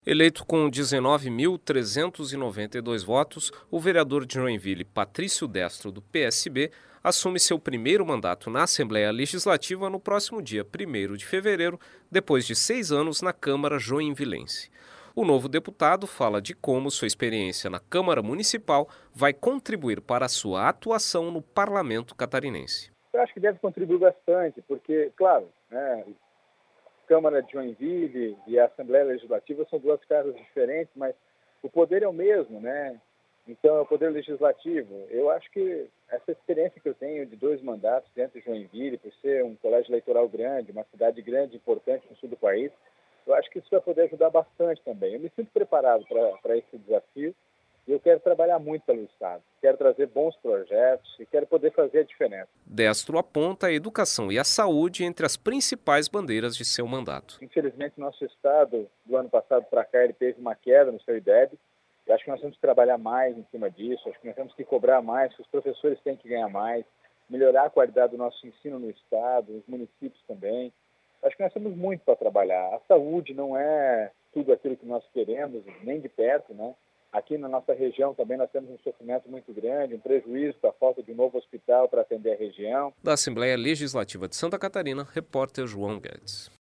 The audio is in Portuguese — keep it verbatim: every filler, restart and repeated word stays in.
Eleito com dezenove mil trezentos e noventa e dois votos, o vereador de Joinville, Patrício Destro, do P S B, assume seu primeiro mandato na Assembleia Legislativa no próximo dia primeiro de fevereiro, depois de seis anos na Câmara Joinvilense. O novo deputado fala de como sua experiência na Câmara Municipal vai contribuir para a sua atuação no Parlamento catarinense. Eu acho que deve contribuir bastante, porque, claro, né, Câmara de Joinville e a Assembleia Legislativa são duas casas diferentes, mas o poder é o mesmo, né? Então, é o poder legislativo. Eu acho que essa experiência que eu tenho de dois mandatos dentro de Joinville, por ser um colégio eleitoral grande, uma cidade grande, importante no sul do país, eu acho que isso vai poder ajudar bastante também. Eu me sinto preparado para esse desafio e eu quero trabalhar muito pelo Estado. Quero trazer bons projetos e quero poder fazer a diferença. Destro aponta a educação e a saúde entre as principais bandeiras de seu mandato. Infelizmente, nosso Estado, do ano passado para cá, ele teve uma queda no seu I D E B. Eu acho que nós temos que trabalhar mais em cima disso, acho que nós temos que cobrar mais, que os professores têm que ganhar mais, melhorar a qualidade do nosso ensino no Estado, nos municípios também. Acho que nós temos muito para trabalhar. A saúde não é tudo aquilo que nós queremos, nem de perto, né? Aqui na nossa região também nós temos um sofrimento muito grande, um prejuízo da falta de um novo hospital para atender a região. Da Assembleia Legislativa de Santa Catarina, repórter João Guedes.